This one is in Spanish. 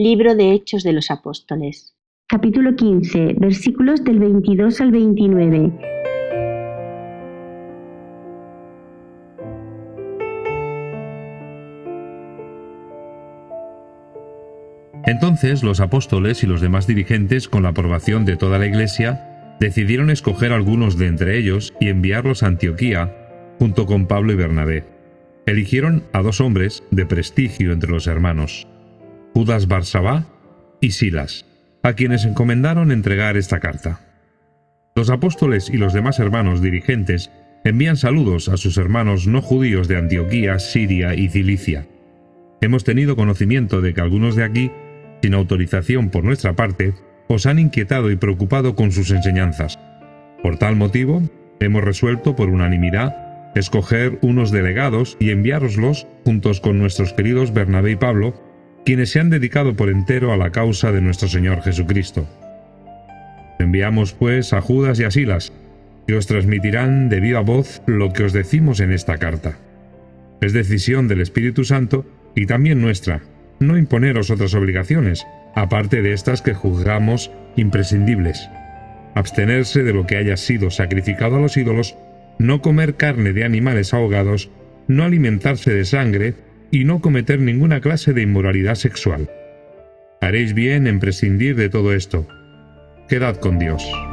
Libro de Hechos de los Apóstoles. Capítulo 15, versículos del 22 al 29. Entonces los apóstoles y los demás dirigentes, con la aprobación de toda la Iglesia, decidieron escoger algunos de entre ellos y enviarlos a Antioquía, junto con Pablo y Bernabé. Eligieron a 2 hombres de prestigio entre los hermanos, Judas Barsabá y Silas, a quienes encomendaron entregar esta carta. Los apóstoles y los demás hermanos dirigentes envían saludos a sus hermanos no judíos de Antioquía, Siria y Cilicia. Hemos tenido conocimiento de que algunos de aquí, sin autorización por nuestra parte, os han inquietado y preocupado con sus enseñanzas. Por tal motivo, hemos resuelto por unanimidad escoger unos delegados y enviároslos juntos con nuestros queridos Bernabé y Pablo, quienes se han dedicado por entero a la causa de nuestro Señor Jesucristo. Enviamos pues a Judas y a Silas, que os transmitirán de viva voz lo que os decimos en esta carta. Es decisión del Espíritu Santo y también nuestra, no imponeros otras obligaciones, aparte de estas que juzgamos imprescindibles. Abstenerse de lo que haya sido sacrificado a los ídolos, no comer carne de animales ahogados, no alimentarse de sangre y no cometer ninguna clase de inmoralidad sexual. Haréis bien en prescindir de todo esto. Quedad con Dios.